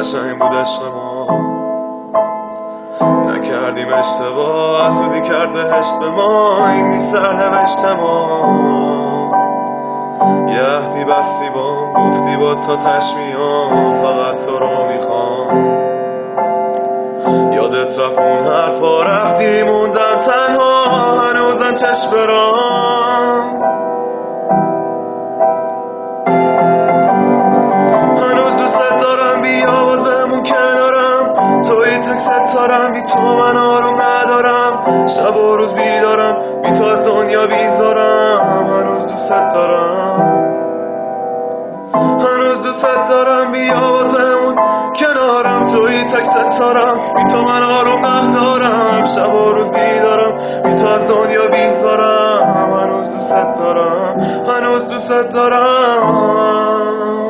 قشنگ بود عشق ما، نکردیم اشتباه، حسودی کرد بهشت به ما، این نیست سرنوشت ما. یه عهدی بستی بام، گفتی با تا تشمیام، فقط تو رو میخوام. یادت رفت اون حرفا، رفتی موندم تنها، هنوزم چشم برام. هنوز دوست دارم، بیا باز بمون کنارم، توی تک ستارم، بی تو من آروم ندارم، شب و روز بیدارم، بی تو از دنیا بیزارم. هنوز دوست دارم، هنوز دوست دارم، بیا باز بمون کنارم، توی تک ستارم، بی تو من آروم ندارم، شب و روز بیدارم، بی تو از دنیا بیزارم. هنوز دوست دارم، هنوز دوست دارم.